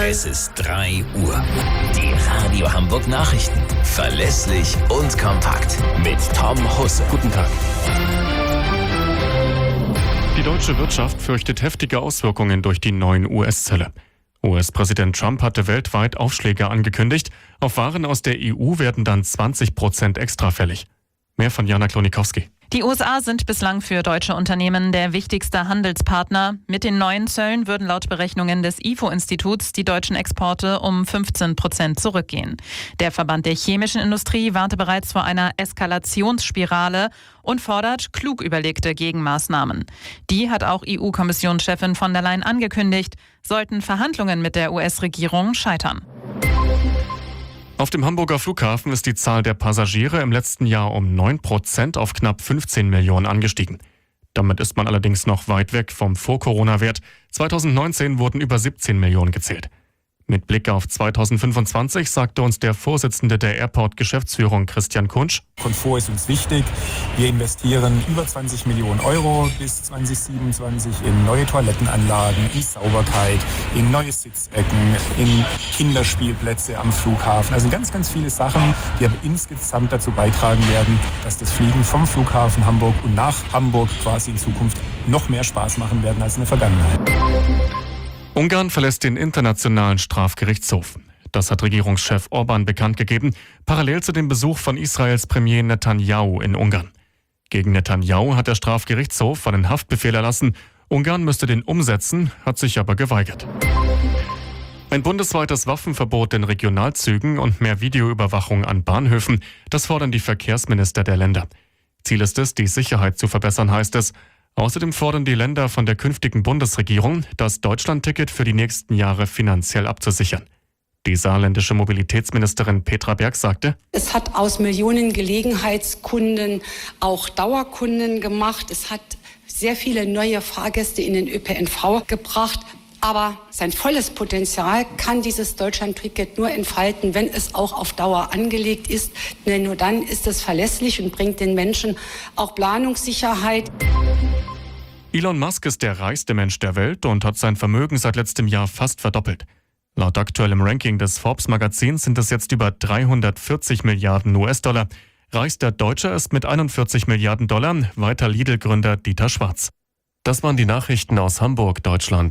Es ist 3 Uhr. Die Radio Hamburg Nachrichten. Verlässlich und kompakt. Mit Tom Husse. Guten Tag. Die deutsche Wirtschaft fürchtet heftige Auswirkungen durch die neuen US-Zölle. US-Präsident Trump hatte weltweit Aufschläge angekündigt. Auf Waren aus der EU werden dann 20% extra fällig. Mehr von Jana Klonikowski. Die USA sind bislang für deutsche Unternehmen der wichtigste Handelspartner. Mit den neuen Zöllen würden laut Berechnungen des IFO-Instituts die deutschen Exporte um 15% zurückgehen. Der Verband der chemischen Industrie warnte bereits vor einer Eskalationsspirale und fordert klug überlegte Gegenmaßnahmen. Die hat auch EU-Kommissionschefin von der Leyen angekündigt, sollten Verhandlungen mit der US-Regierung scheitern. Auf dem Hamburger Flughafen ist die Zahl der Passagiere im letzten Jahr um 9% auf knapp 15 Millionen angestiegen. Damit ist man allerdings noch weit weg vom Vor-Corona-Wert. 2019 wurden über 17 Millionen gezählt. Mit Blick auf 2025 sagte uns der Vorsitzende der Airport-Geschäftsführung Christian Kunsch: Komfort ist uns wichtig. Wir investieren über 20 Millionen Euro bis 2027 in neue Toilettenanlagen, in Sauberkeit, in neue Sitzecken, in Kinderspielplätze am Flughafen. Also ganz, ganz viele Sachen, die aber insgesamt dazu beitragen werden, dass das Fliegen vom Flughafen Hamburg und nach Hamburg quasi in Zukunft noch mehr Spaß machen werden als in der Vergangenheit. Ungarn verlässt den Internationalen Strafgerichtshof. Das hat Regierungschef Orban bekannt gegeben, parallel zu dem Besuch von Israels Premier Netanyahu in Ungarn. Gegen Netanyahu hat der Strafgerichtshof einen Haftbefehl erlassen. Ungarn müsste den umsetzen, hat sich aber geweigert. Ein bundesweites Waffenverbot in Regionalzügen und mehr Videoüberwachung an Bahnhöfen, das fordern die Verkehrsminister der Länder. Ziel ist es, die Sicherheit zu verbessern, heißt es. Außerdem fordern die Länder von der künftigen Bundesregierung, das Deutschlandticket für die nächsten Jahre finanziell abzusichern. Die saarländische Mobilitätsministerin Petra Berg sagte: Es hat aus Millionen Gelegenheitskunden auch Dauerkunden gemacht. Es hat sehr viele neue Fahrgäste in den ÖPNV gebracht. Aber sein volles Potenzial kann dieses Deutschlandticket nur entfalten, wenn es auch auf Dauer angelegt ist. Denn nur dann ist es verlässlich und bringt den Menschen auch Planungssicherheit. Elon Musk ist der reichste Mensch der Welt und hat sein Vermögen seit letztem Jahr fast verdoppelt. Laut aktuellem Ranking des Forbes-Magazins sind es jetzt über 340 Milliarden US-Dollar. Reichster Deutscher ist mit 41 Milliarden Dollar weiter Lidl-Gründer Dieter Schwarz. Das waren die Nachrichten aus Hamburg, Deutschland.